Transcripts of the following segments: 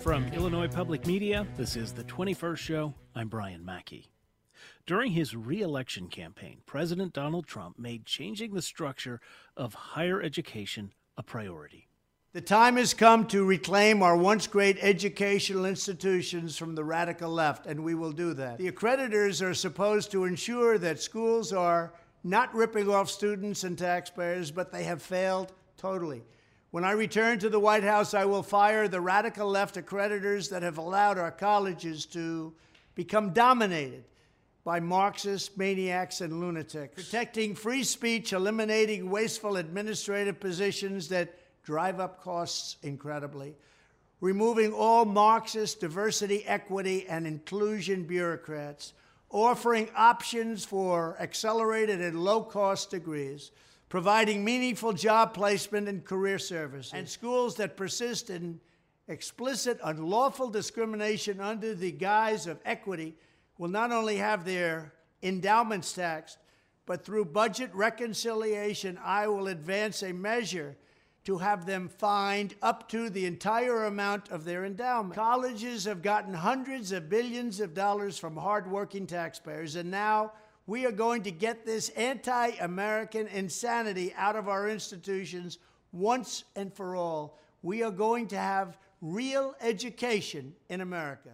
From Illinois Public Media, this is The 21st Show. I'm Brian Mackey. During his re-election campaign, President Donald Trump made changing the structure of higher education a priority. The time has come to reclaim our once great educational institutions from the radical left, and we will do that. The accreditors are supposed to ensure that schools are not ripping off students and taxpayers, but they have failed totally. When I return to the White House, I will fire the radical left accreditors that have allowed our colleges to become dominated by Marxist maniacs and lunatics. Protecting free speech, eliminating wasteful administrative positions that drive up costs incredibly, removing all Marxist diversity, equity, and inclusion bureaucrats, offering options for accelerated and low-cost degrees, providing meaningful job placement and career services, and schools that persist in explicit, unlawful discrimination under the guise of equity will not only have their endowments taxed, but through budget reconciliation, I will advance a measure to have them fined up to the entire amount of their endowment. Colleges have gotten hundreds of billions of dollars from hardworking taxpayers, and now we are going to get this anti-American insanity out of our institutions once and for all. We are going to have real education in America.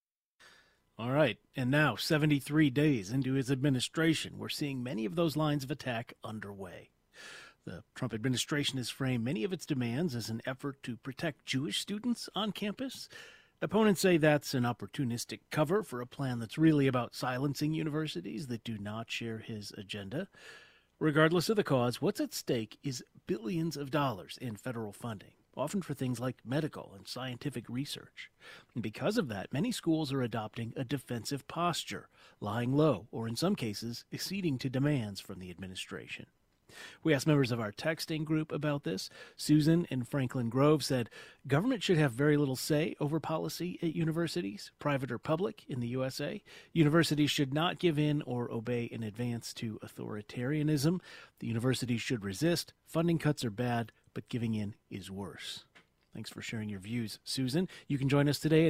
All right, and now, 73 days into his administration, we're seeing many of those lines of attack underway. The Trump administration has framed many of its demands as an effort to protect Jewish students on campus. Opponents say that's an opportunistic cover for a plan that's really about silencing universities that do not share his agenda. Regardless of the cause, what's at stake is billions of dollars in federal funding, often for things like medical and scientific research. And because of that, many schools are adopting a defensive posture, lying low, or in some cases, acceding to demands from the administration. We asked members of our texting group about this. Susan in Franklin Grove said government should have very little say over policy at universities, private or public, in the USA. Universities should not give in or obey in advance to authoritarianism. The universities should resist. Funding cuts are bad, but giving in is worse. Thanks for sharing your views, Susan. You can join us today at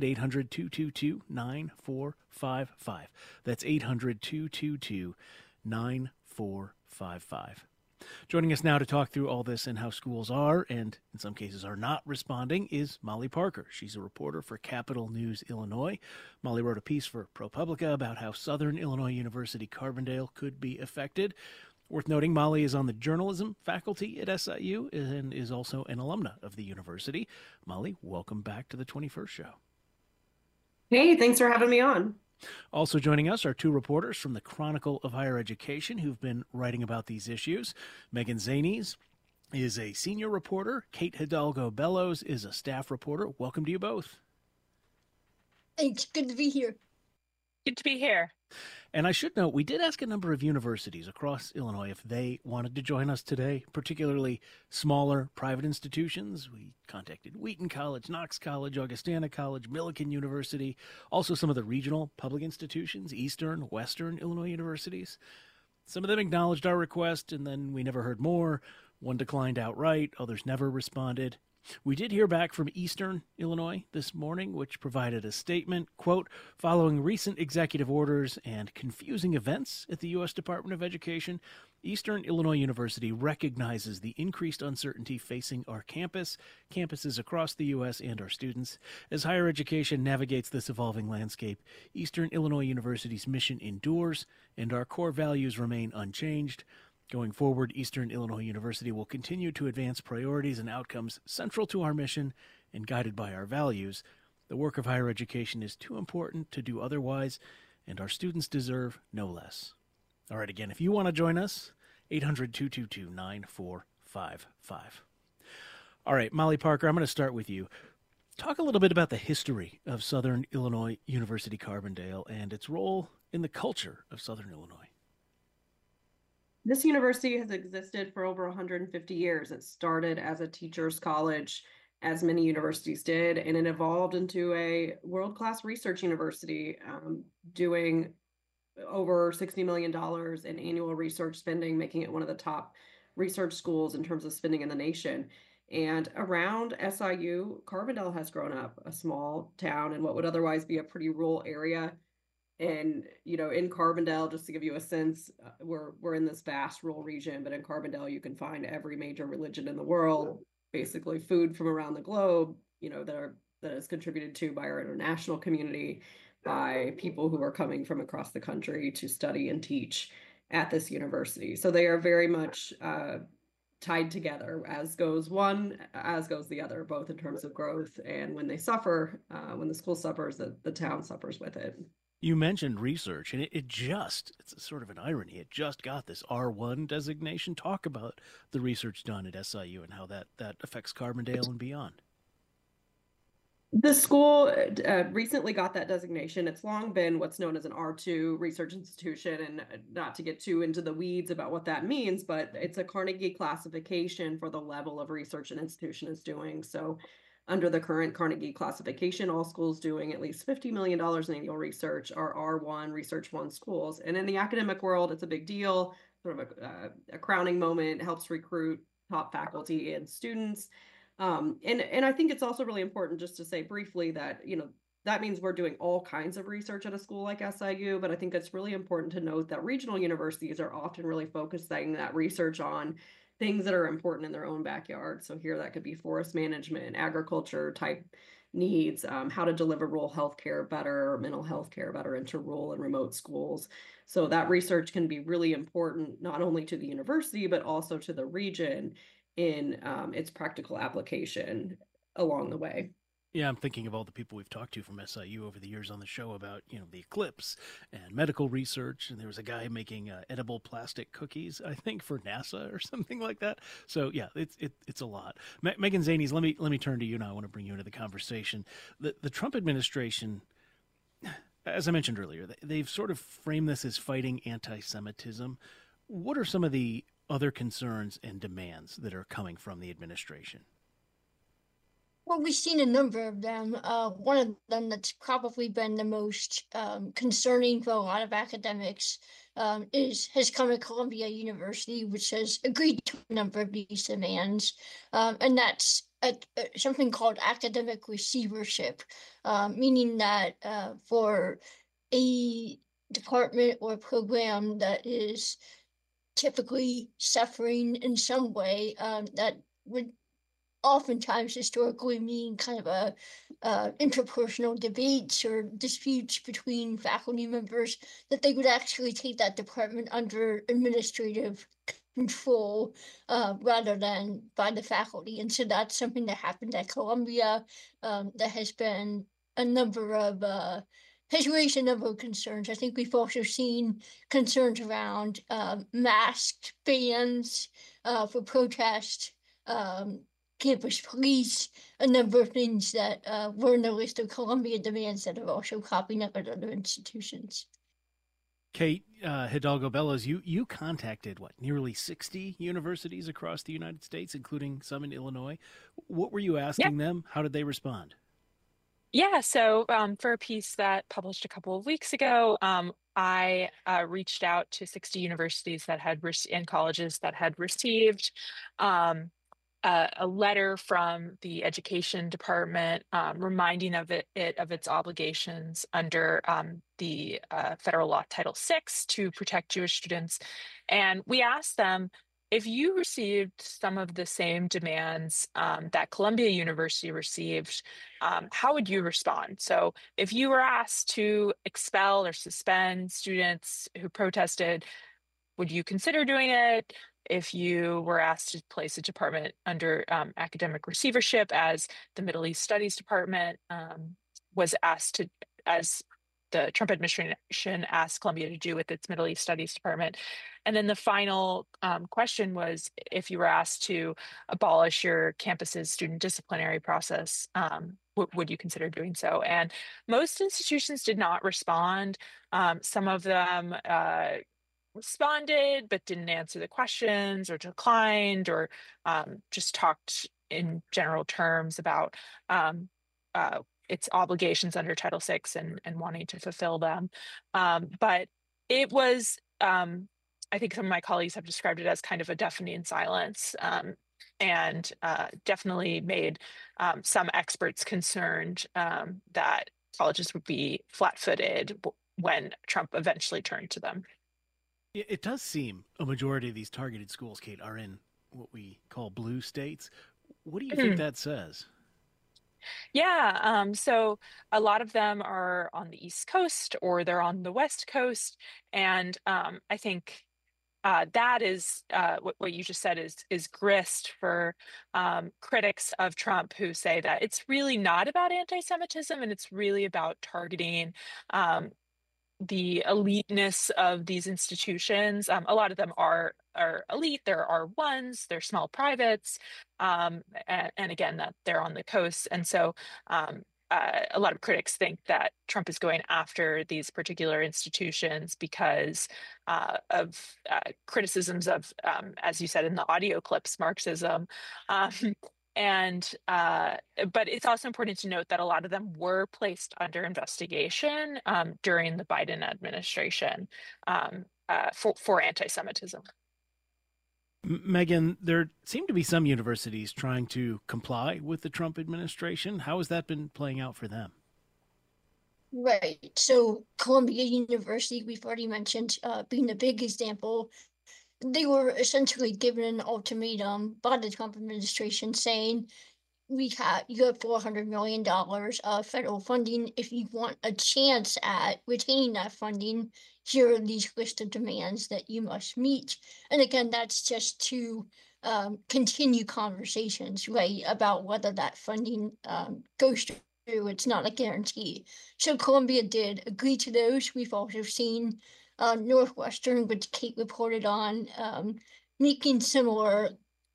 800-222-9455. That's 800-222-9455. Joining us now to talk through all this and how schools are, and in some cases are not responding, is Molly Parker. She's a reporter for Capital News Illinois. Molly wrote a piece for ProPublica about how Southern Illinois University Carbondale could be affected. Worth noting, Molly is on the journalism faculty at SIU and is also an alumna of the university. Molly, welcome back to the 21st Show. Hey, thanks for having me on. Also joining us are two reporters from the Chronicle of Higher Education who've been writing about these issues. Megan Zanies is a senior reporter. Kate Hidalgo Bellows is a staff reporter. Welcome to you both. Thanks. Good to be here. Good to be here. And I should note, we did ask a number of universities across Illinois if they wanted to join us today, particularly smaller private institutions. We contacted Wheaton College, Knox College, Augustana College, Millikan University, also some of the regional public institutions, Eastern, Western Illinois universities. Some of them acknowledged our request, and then we never heard more. One declined outright, others never responded. We did hear back from Eastern Illinois this morning, which provided a statement, quote, following recent executive orders and confusing events at the U.S. Department of Education, Eastern Illinois University recognizes the increased uncertainty facing our campus, campuses across the U.S., and our students. As higher education navigates this evolving landscape, Eastern Illinois University's mission endures, and our core values remain unchanged. Going forward, Eastern Illinois University will continue to advance priorities and outcomes central to our mission and guided by our values. The work of higher education is too important to do otherwise, and our students deserve no less. All right, again, if you want to join us, 800-222-9455. All right, Molly Parker, I'm going to start with you. Talk a little bit about the history of Southern Illinois University Carbondale and its role in the culture of Southern Illinois. This university has existed for over 150 years. It started as a teacher's college, as many universities did, and it evolved into a world-class research university, doing over $60 million in annual research spending, making it one of the top research schools in terms of spending in the nation. And around SIU, Carbondale has grown up, a small town in what would otherwise be a pretty rural area. And in Carbondale, just to give you a sense, we're in this vast rural region, but in Carbondale you can find every major religion in the world, basically food from around the globe, that is contributed to by our international community, by people who are coming from across the country to study and teach at this university. So they are very much tied together, as goes one, as goes the other, both in terms of growth, and when they suffer, when the school suffers, the town suffers with it. You mentioned research, and it's sort of an irony. It just got this R1 designation. Talk about the research done at SIU and how that affects Carbondale and beyond. The school recently got that designation. It's long been what's known as an R2 research institution, and not to get too into the weeds about what that means, but it's a Carnegie classification for the level of research an institution is doing. So under the current Carnegie classification, all schools doing at least $50 million in annual research are R1, Research 1 schools. And in the academic world, it's a big deal, sort of a crowning moment, helps recruit top faculty and students. And I think it's also really important just to say briefly that, that means we're doing all kinds of research at a school like SIU, but I think it's really important to note that regional universities are often really focusing that research on things that are important in their own backyard. So here that could be forest management, agriculture type needs, how to deliver rural healthcare better, mental health care better into rural and remote schools. So that research can be really important, not only to the university, but also to the region in its practical application along the way. Yeah, I'm thinking of all the people we've talked to from SIU over the years on the show about, the eclipse and medical research. And there was a guy making edible plastic cookies, I think, for NASA or something like that. So yeah, it's a lot. Megan Zanies, let me turn to you now. I want to bring you into the conversation. The Trump administration, as I mentioned earlier, they've sort of framed this as fighting anti-Semitism. What are some of the other concerns and demands that are coming from the administration? Well, we've seen a number of them. One of them that's probably been the most concerning for a lot of academics has come to Columbia University, which has agreed to a number of these demands, and that's something called academic receivership, meaning that for a department or program that is typically suffering in some way, that would oftentimes historically mean kind of a interpersonal debates or disputes between faculty members, that they would actually take that department under administrative control rather than by the faculty. And so that's something that happened at Columbia that has been a number of has raised a number of concerns. I think we've also seen concerns around masked bans for protest, campus police, a number of things that were in the list of Columbia demands that are also popping up at other institutions. Kate Hidalgo Bellows, you contacted nearly 60 universities across the United States, including some in Illinois. What were you asking them? How did they respond? Yeah, so for a piece that published a couple of weeks ago, I reached out to 60 universities that had and colleges that had received a letter from the education department reminding of its obligations under the federal law Title VI to protect Jewish students. And we asked them, if you received some of the same demands that Columbia University received, how would you respond? So if you were asked to expel or suspend students who protested, would you consider doing it? If you were asked to place a department under academic receivership, as the Middle East Studies Department was asked to, as the Trump administration asked Columbia to do with its Middle East Studies Department. And then the final question was, if you were asked to abolish your campus's student disciplinary process, would you consider doing so? And most institutions did not respond. Some of them responded but didn't answer the questions, or declined, or just talked in general terms about its obligations under Title VI and wanting to fulfill them. But it was, I think some of my colleagues have described it as kind of a deafening silence. and definitely made some experts concerned that colleges would be flat-footed when Trump eventually turned to them. It does seem a majority of these targeted schools, Kate, are in what we call blue states. What do you think that says? Yeah, so a lot of them are on the East Coast or they're on the West Coast, and I think that is what you just said is grist for critics of Trump who say that it's really not about anti-Semitism and it's really about targeting um, the eliteness of these institutions. A lot of them are elite. There are ones. They're small privates, and again that they're on the coast. And so a lot of critics think that Trump is going after these particular institutions because of criticisms of, as you said in the audio clips, Marxism. Um, and but it's also important to note that a lot of them were placed under investigation during the Biden administration for anti-Semitism. Megan, there seem to be some universities trying to comply with the Trump administration. How has that been playing out for them? Right. So Columbia University, we've already mentioned, being a big example. They were essentially given an ultimatum by the Trump administration saying, you have $400 million of federal funding. If you want a chance at retaining that funding, here are these list of demands that you must meet. And again, that's just to continue conversations, right, about whether that funding goes through. It's not a guarantee. So Columbia did agree to those. We've also seen Northwestern, which Kate reported on, making similar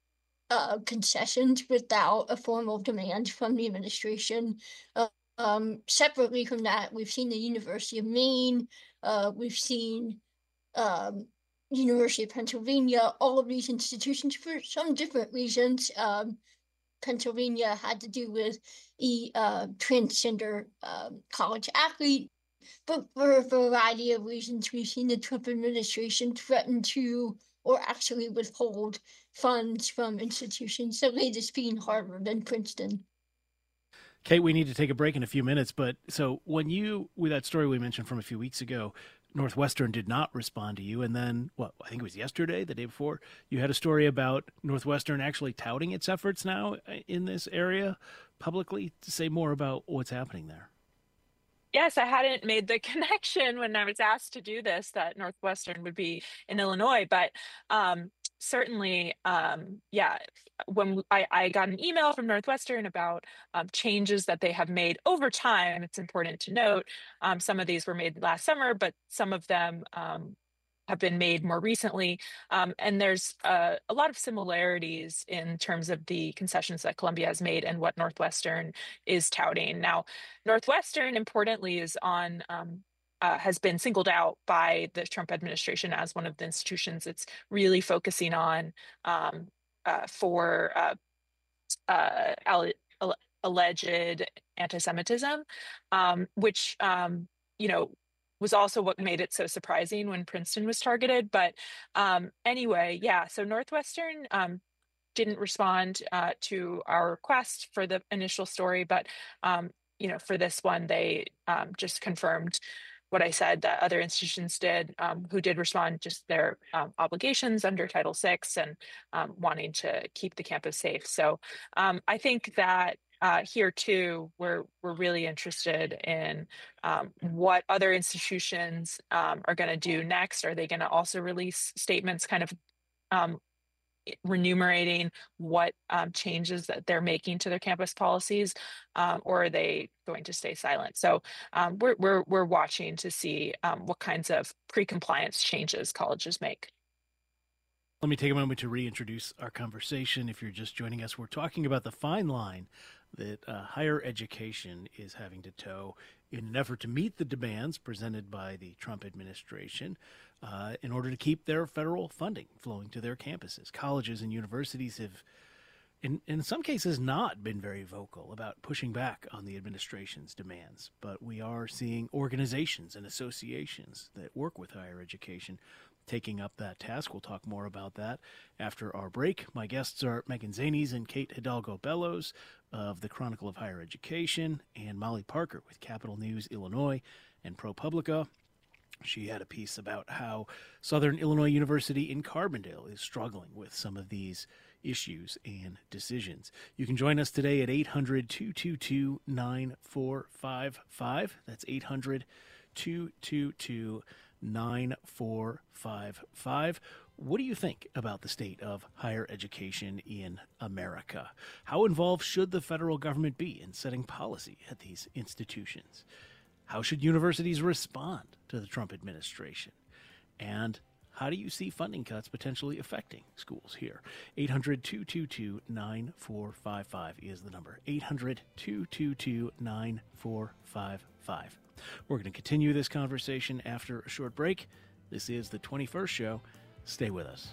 concessions without a formal demand from the administration. Separately from that, we've seen the University of Maine, we've seen University of Pennsylvania, all of these institutions for some different reasons. Pennsylvania had to do with a transgender college athlete. But for a variety of reasons, we've seen the Trump administration threaten to or actually withhold funds from institutions, the latest being Harvard and Princeton. Kate, we need to take a break in a few minutes, but so with that story we mentioned from a few weeks ago, Northwestern did not respond to you, and then, I think it was yesterday, the day before, you had a story about Northwestern actually touting its efforts now in this area publicly. To say more about what's happening there. Yes, I hadn't made the connection when I was asked to do this that Northwestern would be in Illinois, but certainly, yeah, when I got an email from Northwestern about changes that they have made over time, it's important to note some of these were made last summer, but some of them have been made more recently. And there's a lot of similarities in terms of the concessions that Columbia has made and what Northwestern is touting. Now, Northwestern, importantly, is on has been singled out by the Trump administration as one of the institutions it's really focusing on for alleged anti-Semitism, which was also what made it so surprising when Princeton was targeted. But anyway, yeah, so Northwestern didn't respond to our request for the initial story, but for this one, they just confirmed what I said that other institutions did, who did respond, just their obligations under Title VI and wanting to keep the campus safe. So I think that here too, we're really interested in what other institutions are going to do next. Are they going to also release statements kind of remunerating what changes that they're making to their campus policies, or are they going to stay silent? So we're watching to see what kinds of pre-compliance changes colleges make. Let me take a moment to reintroduce our conversation. If you're just joining us, we're talking about the fine line that higher education is having to toe in an effort to meet the demands presented by the Trump administration in order to keep their federal funding flowing to their campuses. Colleges and universities have, in some cases, not been very vocal about pushing back on the administration's demands, but we are seeing organizations and associations that work with higher education taking up that task. We'll talk more about that after our break. My guests are Megan Zanies and Kate Hidalgo Bellows of the Chronicle of Higher Education, and Molly Parker with Capital News Illinois and ProPublica. She had a piece about how Southern Illinois University in Carbondale is struggling with some of these issues and decisions. You can join us today at 800-222-9455. That's 800-222-9455. What do you think about the state of higher education in America? How involved should the federal government be in setting policy at these institutions? How should universities respond to the Trump administration? And how do you see funding cuts potentially affecting schools here? 800-222-9455 is the number. 800-222-9455. We're going to continue this conversation after a short break. This is the 21st Show. Stay with us.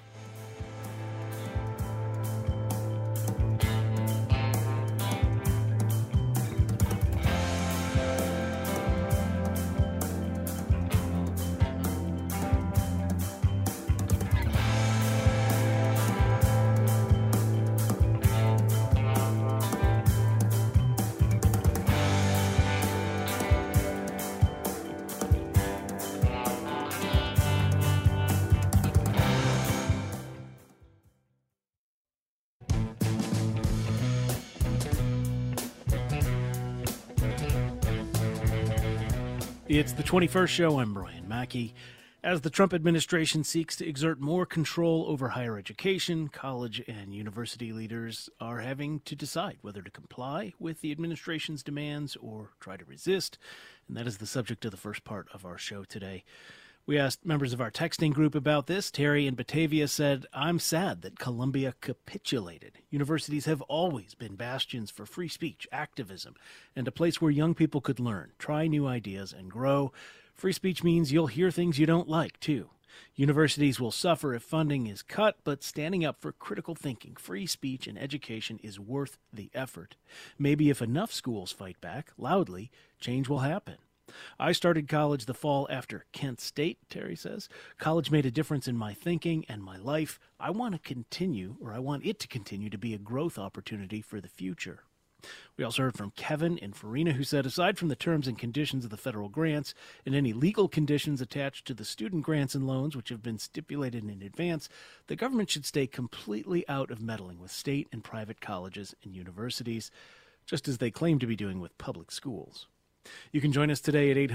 It's the 21st Show. I'm Brian Mackey. As the Trump administration seeks to exert more control over higher education, college and university leaders are having to decide whether to comply with the administration's demands or try to resist. And that is the subject of the first part of our show today. We asked members of our texting group about this. Terry in Batavia said, "I'm sad that Columbia capitulated. Universities have always been bastions for free speech, activism, and a place where young people could learn, try new ideas, and grow. Free speech means you'll hear things you don't like, too. Universities will suffer if funding is cut, but standing up for critical thinking, free speech, and education is worth the effort. Maybe if enough schools fight back loudly, change will happen. I started college the fall after Kent State," Terry says. "College made a difference in my thinking and my life. I want it to continue to be a growth opportunity for the future." We also heard from Kevin in Farina, who said, "Aside from the terms and conditions of the federal grants and any legal conditions attached to the student grants and loans, which have been stipulated in advance, the government should stay completely out of meddling with state and private colleges and universities, just as they claim to be doing with public schools." You can join us today at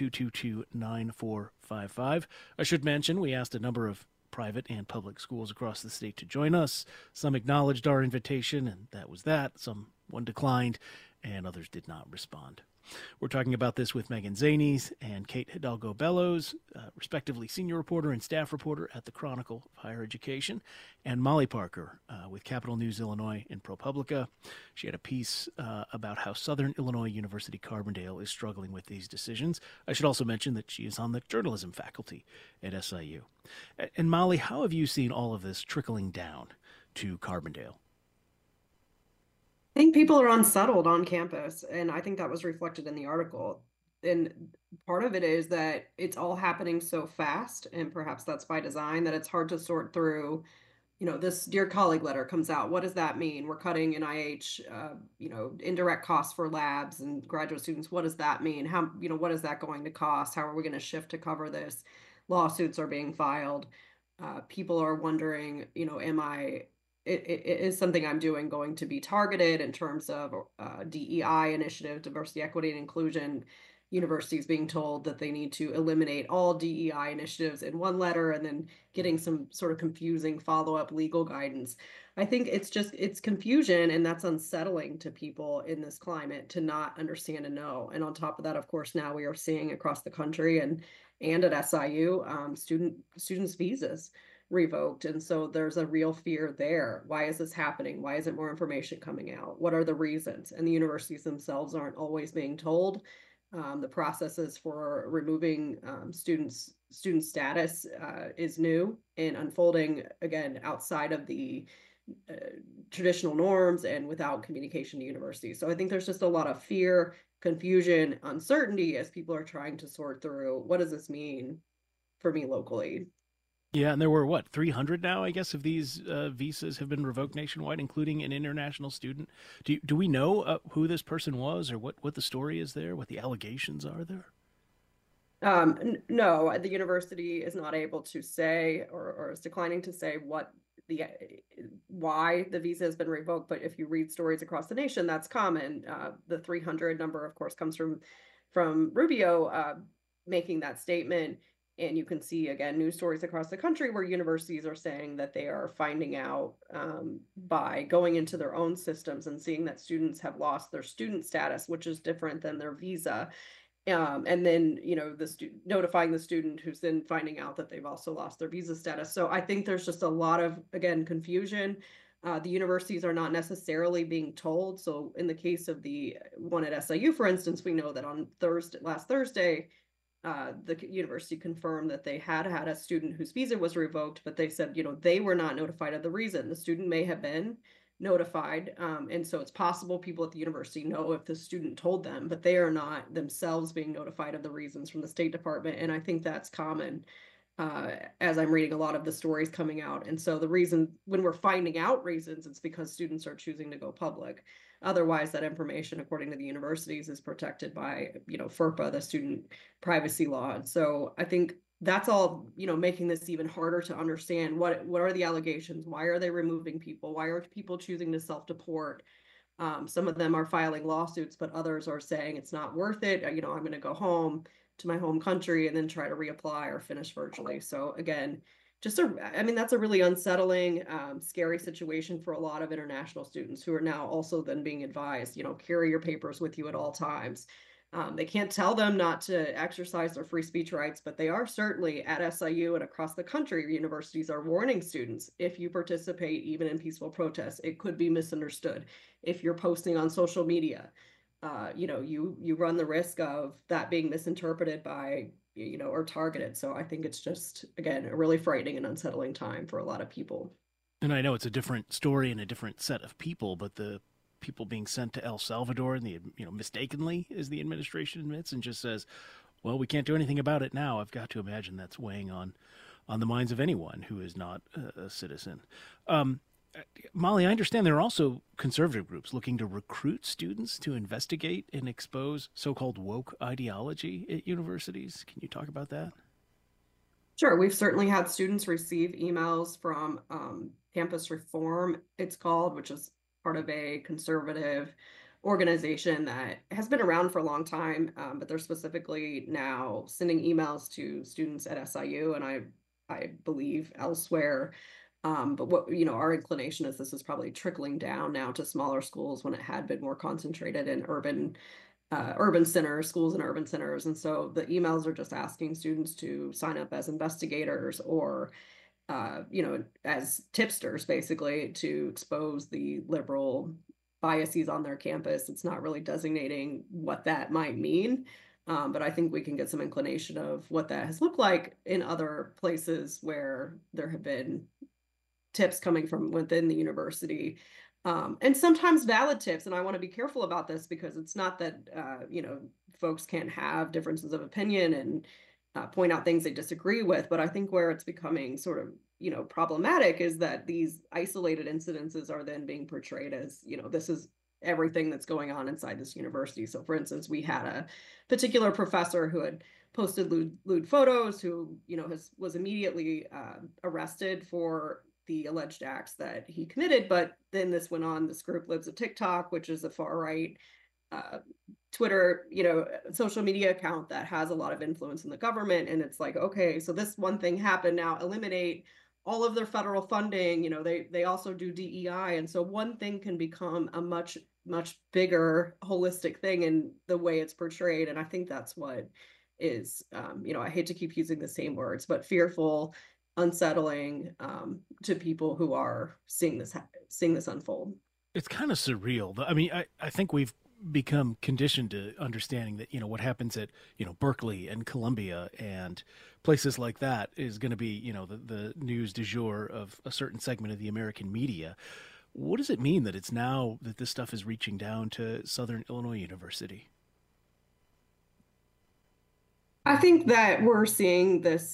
800-222-9455. I should mention we asked a number of private and public schools across the state to join us. Some acknowledged our invitation, and that was that. One declined, and others did not respond. We're talking about this with Megan Zanies and Kate Hidalgo Bellows, respectively senior reporter and staff reporter at the Chronicle of Higher Education, and Molly Parker with Capital News Illinois and ProPublica. She had a piece about how Southern Illinois University Carbondale is struggling with these decisions. I should also mention that she is on the journalism faculty at SIU. And Molly, how have you seen all of this trickling down to Carbondale? I think people are unsettled on campus, and I think that was reflected in the article. And part of it is that it's all happening so fast, and perhaps that's by design, that it's hard to sort through. This Dear Colleague letter comes out. What does that mean? We're cutting NIH, indirect costs for labs and graduate students. What does that mean? What is that going to cost? How are we going to shift to cover this? Lawsuits are being filed. People are wondering, is something I'm doing going to be targeted in terms of DEI initiative, diversity, equity, and inclusion? Universities being told that they need to eliminate all DEI initiatives in one letter, and then getting some sort of confusing follow-up legal guidance. I think it's confusion, and that's unsettling to people in this climate to not understand and know. And on top of that, of course, now we are seeing across the country and at SIU, students' visas revoked. And so there's a real fear there. Why is this happening? Why isn't more information coming out? What are the reasons? And the universities themselves aren't always being told. The processes for removing student status is new and unfolding, again, outside of the traditional norms and without communication to universities. So I think there's just a lot of fear, confusion, uncertainty as people are trying to sort through, what does this mean for me locally? Yeah, and there were what, 300 now, I guess, of these visas have been revoked nationwide, including an international student. Do we know who this person was, or what the story is there, what the allegations are there? No, the university is not able to say, or is declining to say what the why the visa has been revoked. But if you read stories across the nation, that's common. The 300 number, of course, comes from Rubio making that statement. And you can see, again, news stories across the country where universities are saying that they are finding out by going into their own systems and seeing that students have lost their student status, which is different than their visa. And then, notifying the student who's then finding out that they've also lost their visa status. So I think there's just a lot of, again, confusion. The universities are not necessarily being told. So in the case of the one at SIU, for instance, we know that on last Thursday, the university confirmed that they had a student whose visa was revoked, but they said, they were not notified of the reason. The student may have been notified. And so it's possible people at the university know if the student told them, but they are not themselves being notified of the reasons from the State Department. And I think that's common as I'm reading a lot of the stories coming out. And so the reason when we're finding out reasons, it's because students are choosing to go public. Otherwise, that information, according to the universities, is protected by, FERPA, the student privacy law. And so I think that's all, making this even harder to understand. What are the allegations? Why are they removing people? Why are people choosing to self-deport? Some of them are filing lawsuits, but others are saying it's not worth it. I'm going to go home to my home country and then try to reapply or finish virtually. So again, that's a really unsettling, scary situation for a lot of international students who are now also then being advised, carry your papers with you at all times. They can't tell them not to exercise their free speech rights, but they are certainly at SIU and across the country. Universities are warning students, if you participate even in peaceful protests, it could be misunderstood. If you're posting on social media, you run the risk of that being misinterpreted by, or targeted. So I think it's just, again, a really frightening and unsettling time for a lot of people. And I know it's a different story and a different set of people, but the people being sent to El Salvador and mistakenly, as the administration admits, and just says, well, we can't do anything about it now. I've got to imagine that's weighing on the minds of anyone who is not a citizen. Molly, I understand there are also conservative groups looking to recruit students to investigate and expose so-called woke ideology at universities. Can you talk about that? Sure. We've certainly had students receive emails from Campus Reform, it's called, which is part of a conservative organization that has been around for a long time, but they're specifically now sending emails to students at SIU and I believe elsewhere. But what, our inclination is this is probably trickling down now to smaller schools when it had been more concentrated in urban centers, schools and urban centers. And so the emails are just asking students to sign up as investigators or as tipsters, basically, to expose the liberal biases on their campus. It's not really designating what that might mean, but I think we can get some inclination of what that has looked like in other places where there have been tips coming from within the university. And sometimes valid tips. And I want to be careful about this because it's not that, folks can't have differences of opinion and point out things they disagree with. But I think where it's becoming sort of, problematic is that these isolated incidences are then being portrayed as, this is everything that's going on inside this university. So for instance, we had a particular professor who had posted lewd photos who, was immediately arrested for the alleged acts that he committed. But then this went on, this group Libs of TikTok, which is a far right Twitter, social media account that has a lot of influence in the government. And it's like, okay, so this one thing happened, now eliminate all of their federal funding. They also do DEI. And so one thing can become a much, much bigger holistic thing in the way it's portrayed. And I think that's what is, I hate to keep using the same words, but fearful, unsettling to people who are seeing this unfold. It's kind of surreal. I mean, I think we've become conditioned to understanding that, what happens at, Berkeley and Columbia and places like that is going to be, the news du jour of a certain segment of the American media. What does it mean that it's now that this stuff is reaching down to Southern Illinois University? I think that we're seeing this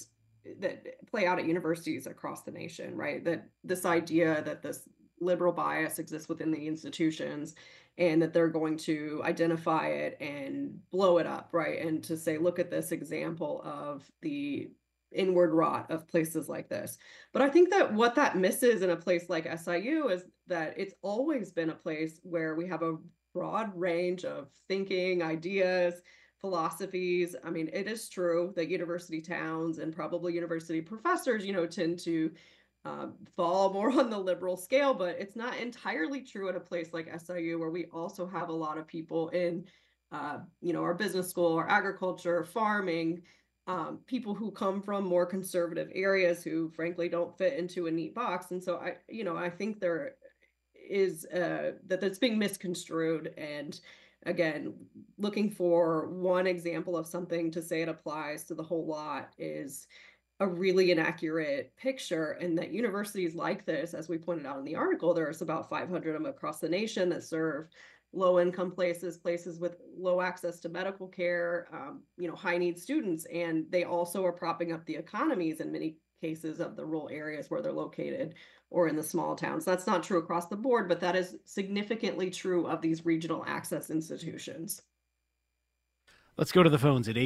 that play out at universities across the nation, right? That this idea that this liberal bias exists within the institutions and that they're going to identify it and blow it up, right? And to say, look at this example of the inward rot of places like this. But I think that what that misses in a place like SIU is that it's always been a place where we have a broad range of thinking, ideas, philosophies. I mean, it is true that university towns and probably university professors, tend to fall more on the liberal scale, but it's not entirely true at a place like SIU, where we also have a lot of people in, our business school, or agriculture, farming, people who come from more conservative areas who, frankly, don't fit into a neat box. And so I think there is that's being misconstrued. And again, looking for one example of something to say it applies to the whole lot is a really inaccurate picture. And that universities like this, as we pointed out in the article, there's about 500 of them across the nation that serve low income places with low access to medical care, high need students. And they also are propping up the economies in many cases of the rural areas where they're located, or in the small towns. That's not true across the board, but that is significantly true of these regional access institutions. Let's go to the phones at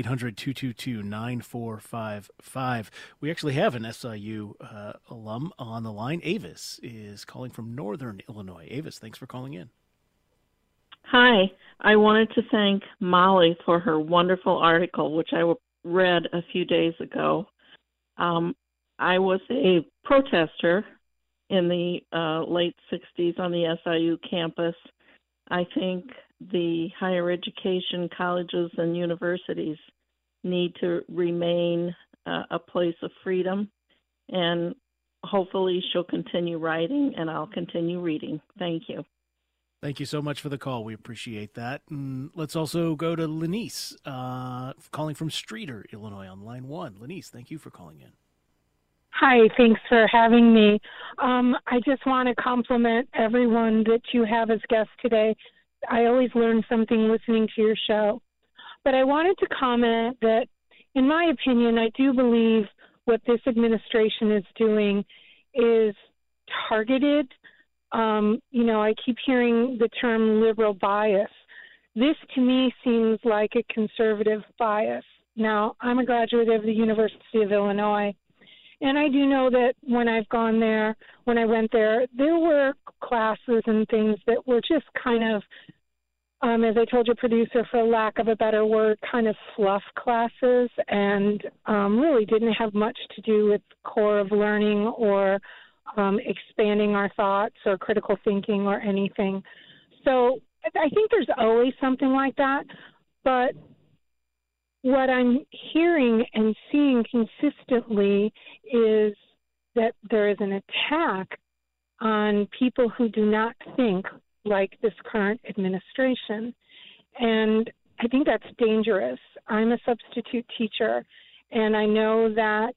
800-222-9455. We actually have an SIU alum on the line. Avis is calling from Northern Illinois. Avis, thanks for calling in. Hi. I wanted to thank Molly for her wonderful article, which I read a few days ago. I was a protester in the late 60s on the SIU campus. I think the higher education colleges and universities need to remain a place of freedom, and hopefully she'll continue writing and I'll continue reading. Thank you. Thank you so much for the call. We appreciate that. And let's also go to Lenice, calling from Streeter, Illinois, on line 1. Lenice, thank you for calling in. Hi, thanks for having me. I just want to compliment everyone that you have as guests today. I always learn something listening to your show. But I wanted to comment that, in my opinion, I do believe what this administration is doing is targeted. I keep hearing the term liberal bias. This, to me, seems like a conservative bias. Now, I'm a graduate of the University of Illinois, and I do know that when I went there, there were classes and things that were just kind of, as I told your producer, for lack of a better word, kind of fluff classes, and really didn't have much to do with core of learning or expanding our thoughts or critical thinking or anything. So I think there's always something like that, but what I'm hearing and seeing consistently is that there is an attack on people who do not think like this current administration. And I think that's dangerous. I'm a substitute teacher, and I know that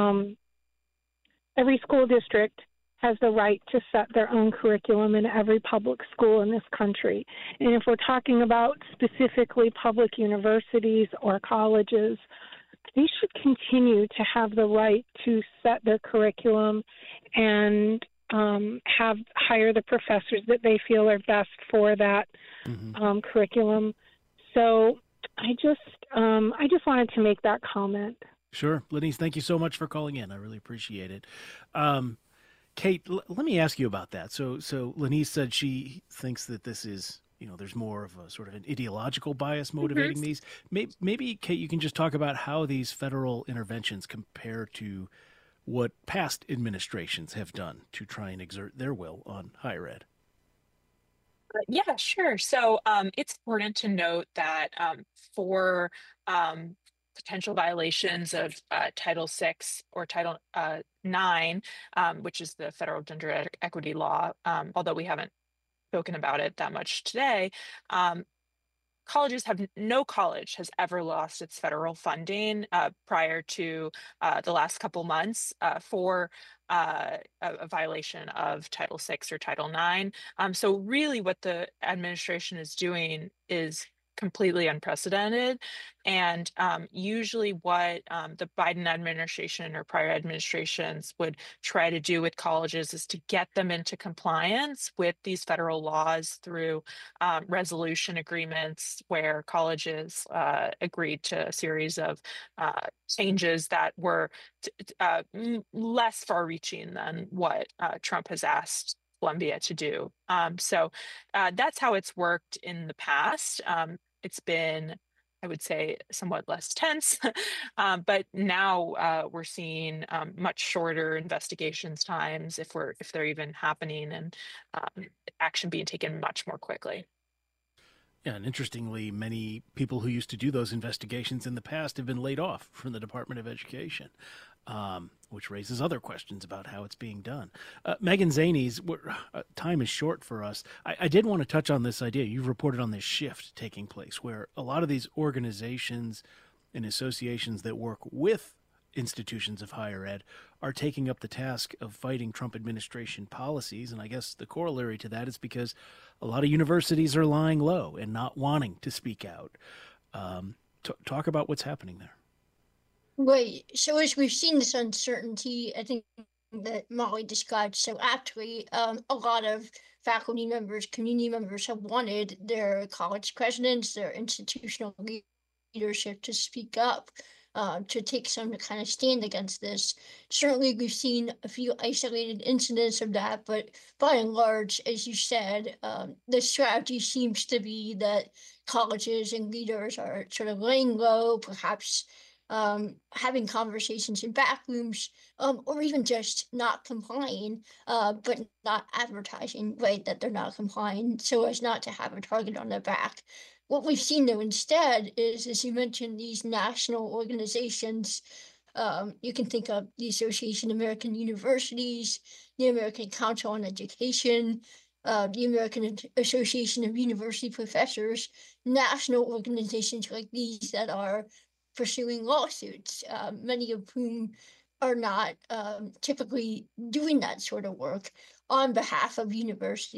every school district has the right to set their own curriculum in every public school in this country. And if we're talking about specifically public universities or colleges, they should continue to have the right to set their curriculum and hire the professors that they feel are best for that curriculum. So I just wanted to make that comment. Sure. Lenice, thank you so much for calling in. I really appreciate it. Kate, let me ask you about that. So Lenice said she thinks that this is, there's more of a sort of an ideological bias motivating these. Maybe, Kate, you can just talk about how these federal interventions compare to what past administrations have done to try and exert their will on higher ed. Yeah, sure. So it's important to note that for potential violations of Title VI or Title IX, which is the federal gender equity law, although we haven't spoken about it that much today, no college has ever lost its federal funding prior to the last couple months for a violation of Title VI or Title IX. So really what the administration is doing is completely unprecedented. And usually what the Biden administration or prior administrations would try to do with colleges is to get them into compliance with these federal laws through resolution agreements where colleges agreed to a series of changes that were less far-reaching than what Trump has asked Columbia to do. So that's how it's worked in the past. It's been, I would say, somewhat less tense, but now we're seeing much shorter investigations times if they're even happening, and action being taken much more quickly. Yeah, and interestingly, many people who used to do those investigations in the past have been laid off from the Department of Education, which raises other questions about how it's being done. Megan Zanies, time is short for us. I did want to touch on this idea. You've reported on this shift taking place where a lot of these organizations and associations that work with institutions of higher ed are taking up the task of fighting Trump administration policies. And I guess the corollary to that is because a lot of universities are lying low and not wanting to speak out. Talk about what's happening there. Right. So as we've seen this uncertainty, I think that Molly described so aptly, a lot of faculty members, community members have wanted their college presidents, their institutional leadership to speak up, to take some kind of stand against this. Certainly, we've seen a few isolated incidents of that, but by and large, as you said, the strategy seems to be that colleges and leaders are sort of laying low, perhaps having conversations in back rooms, or even just not complying, but not advertising, right, that they're not complying so as not to have a target on their back. What we've seen though instead is, as you mentioned, these national organizations. You can think of the Association of American Universities, the American Council on Education, the American Association of University Professors, national organizations like these that are pursuing lawsuits, many of whom are not typically doing that sort of work on behalf of universities,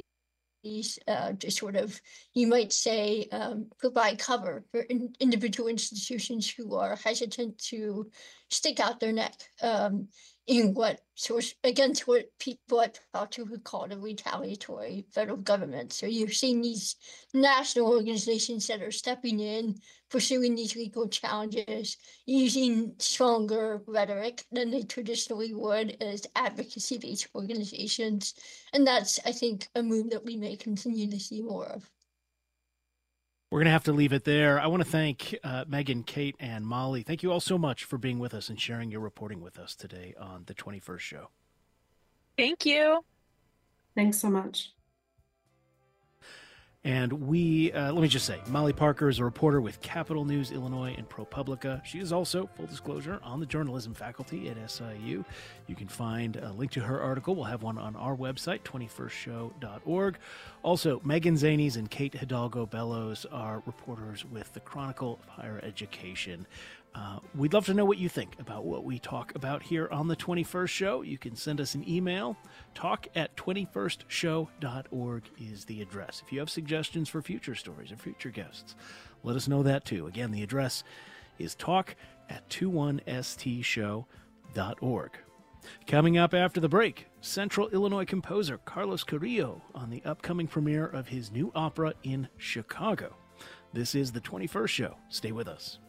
to sort of, you might say, provide cover for individual institutions who are hesitant to stick out their neck in what source against what people I talked to would call the retaliatory federal government. So you're seeing these national organizations that are stepping in, pursuing these legal challenges, using stronger rhetoric than they traditionally would as advocacy-based organizations. And that's, I think, a move that we may continue to see more of. We're going to have to leave it there. I want to thank Megan, Kate, and Molly. Thank you all so much for being with us and sharing your reporting with us today on the 21st Show. Thank you. Thanks so much. And let me just say, Molly Parker is a reporter with Capital News Illinois and ProPublica. She is also, full disclosure, on the journalism faculty at SIU. You can find a link to her article. We'll have one on our website, 21stshow.org. Also, Megan Zanies and Kate Hidalgo Bellows are reporters with the Chronicle of Higher Education. We'd love to know what you think about what we talk about here on the 21st Show. You can send us an email. talk@21stshow.org is the address. If you have suggestions for future stories or future guests, let us know that too. Again, the address is talk@21stshow.org. Coming up after the break, Central Illinois composer Carlos Carrillo on the upcoming premiere of his new opera in Chicago. This is the 21st Show. Stay with us.